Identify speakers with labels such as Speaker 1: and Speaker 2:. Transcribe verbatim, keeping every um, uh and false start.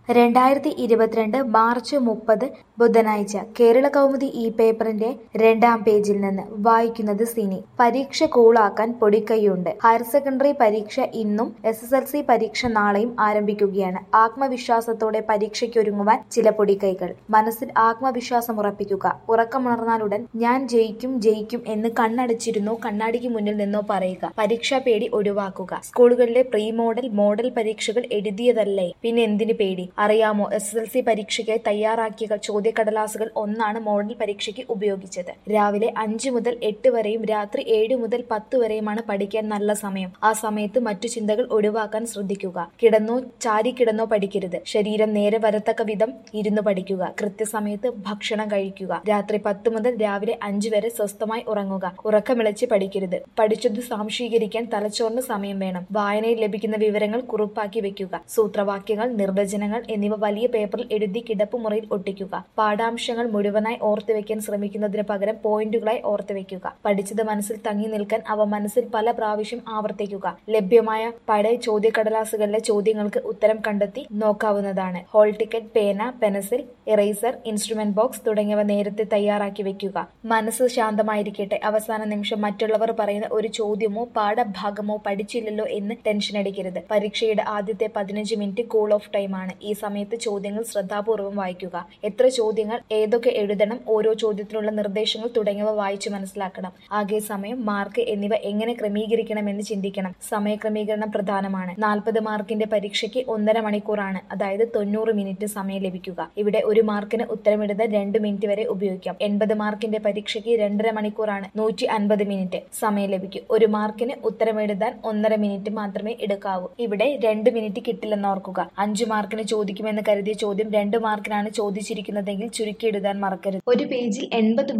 Speaker 1: രണ്ടായിരത്തി ഇരുപത്തിരണ്ട് മാർച്ച് മുപ്പത് ബുധനാഴ്ച കേരളകൗമുദി ഈ പേപ്പറിന്റെ രണ്ടാം പേജിൽ നിന്ന് വായിക്കുന്നത് സിനി. പരീക്ഷ കൂളാക്കാൻ പൊടിക്കൈയുണ്ട്. ഹയർ സെക്കൻഡറി പരീക്ഷ ഇന്നും എസ് എസ് എൽ സി പരീക്ഷ നാളെയും ആരംഭിക്കുകയാണ്. ആത്മവിശ്വാസത്തോടെ പരീക്ഷയ്ക്കൊരുങ്ങുവാൻ ചില പൊടിക്കൈകൾ. മനസ്സിൽ ആത്മവിശ്വാസം ഉറപ്പിക്കുക. ഉറക്കമുണർന്നാലുടൻ ഞാൻ ജയിക്കും ജയിക്കും എന്ന് കണ്ണടച്ചിരുന്നോ കണ്ണാടിക്ക് മുന്നിൽ നിന്നോ പറയുക. പരീക്ഷാ പേടി ഒഴിവാക്കുക. സ്കൂളുകളിലെ പ്രീ മോഡൽ മോഡൽ പരീക്ഷകൾ എഴുതിയതല്ലേ, പിന്നെ എന്തിന് പേടി? അറിയാമോ, എസ് എസ് എൽ സി പരീക്ഷയ്ക്കായി തയ്യാറാക്കിയ ചോദ്യക്കടലാസുകൾ ഒന്നാണ് മോഡൽ പരീക്ഷയ്ക്ക് ഉപയോഗിച്ചത്. രാവിലെ അഞ്ചു മുതൽ എട്ട് വരെയും രാത്രി ഏഴ് മുതൽ പത്ത് വരെയുമാണ് പഠിക്കാൻ നല്ല സമയം. ആ സമയത്ത് മറ്റു ചിന്തകൾ ഒഴിവാക്കാൻ ശ്രദ്ധിക്കുക. കിടന്നോ ചാരിക്കിടന്നോ പഠിക്കരുത്. ശരീരം നേരെ വരത്തക്ക വിധം ഇരുന്ന് പഠിക്കുക. കൃത്യസമയത്ത് ഭക്ഷണം കഴിക്കുക. രാത്രി പത്ത് മുതൽ രാവിലെ അഞ്ച് വരെ സ്വസ്ഥമായി ഉറങ്ങുക. ഉറക്കമിളച്ച് പഠിക്കരുത്. പഠിച്ചത് സാംശീകരിക്കാൻ തലച്ചോറിന് സമയം വേണം. വായനയിൽ ലഭിക്കുന്ന വിവരങ്ങൾ കുറിപ്പാക്കി വെക്കുക. സൂത്രവാക്യങ്ങൾ, നിർവചനങ്ങൾ എന്നിവ വലിയ പേപ്പറിൽ എഴുതി കിടപ്പുമുറിയിൽ ഒട്ടിക്കുക. പാഠാംശങ്ങൾ മുഴുവനായി ഓർത്തുവെക്കാൻ ശ്രമിക്കുന്നതിന് പകരം പോയിന്റുകളായി ഓർത്തുവെക്കുക. പഠിച്ചത് മനസ്സിൽ തങ്ങി നിൽക്കാൻ അവ മനസ്സിൽ പല പ്രാവശ്യം ആവർത്തിക്കുക. ലഭ്യമായ പഴയ ചോദ്യക്കടലാസുകളിലെ ചോദ്യങ്ങൾക്ക് ഉത്തരം കണ്ടെത്തി നോക്കാവുന്നതാണ്. ഹോൾ ടിക്കറ്റ്, പേന, പെൻസിൽ, ഇറേസർ, ഇൻസ്ട്രുമെന്റ് ബോക്സ് തുടങ്ങിയവ നേരത്തെ തയ്യാറാക്കി വെക്കുക. മനസ്സ് ശാന്തമായിരിക്കട്ടെ. അവസാന നിമിഷം മറ്റുള്ളവർ പറയുന്ന ഒരു ചോദ്യമോ പാഠഭാഗമോ പഠിച്ചില്ലല്ലോ എന്ന് ടെൻഷൻ അടിക്കരുത്. പരീക്ഷയുടെ ആദ്യത്തെ പതിനഞ്ച് മിനിറ്റ് കൂൾ ഓഫ് ടൈമാണ്. ഈ സമയത്ത് ചോദ്യങ്ങൾ ശ്രദ്ധാപൂർവം വായിക്കുക. എത്ര ചോദ്യങ്ങൾ, ഏതൊക്കെ എഴുതണം, ഓരോ ചോദ്യത്തിനുള്ള നിർദ്ദേശങ്ങൾ തുടങ്ങിയവ വായിച്ചു മനസ്സിലാക്കണം. ആകെ സമയം, മാർക്ക് എന്നിവ എങ്ങനെ ക്രമീകരിക്കണമെന്ന് ചിന്തിക്കണം. സമയക്രമീകരണം പ്രധാനമാണ്. നാൽപ്പത് മാർക്കിന്റെ പരീക്ഷയ്ക്ക് ഒന്നര മണിക്കൂറാണ്, അതായത് തൊണ്ണൂറ് മിനിറ്റ് സമയം ലഭിക്കുക. ഇവിടെ ഒരു മാർക്കിന് ഉത്തരമെഴുതാൻ രണ്ട് മിനിറ്റ് വരെ ഉപയോഗിക്കാം. എൺപത് മാർക്കിന്റെ പരീക്ഷയ്ക്ക് രണ്ടര മണിക്കൂറാണ്, നൂറ്റി അൻപത് മിനിറ്റ് സമയം ലഭിക്കും. ഒരു മാർക്കിന് ഉത്തരമെഴുതാൻ ഒന്നര മിനിറ്റ് മാത്രമേ എടുക്കാവൂ. ഇവിടെ രണ്ട് മിനിറ്റ് കിട്ടില്ലെന്നോർക്കുക. അഞ്ചു മാർക്കിന് ചോദിക്കുമെന്ന് കരുതിയ ചോദ്യം രണ്ട് മാർക്കിനാണ് ചോദിച്ചിരിക്കുന്നതെങ്കിൽ ചുരുക്കി എഴുതാൻ മറക്കരുത്. ഒരു പേജിൽ എൺപത്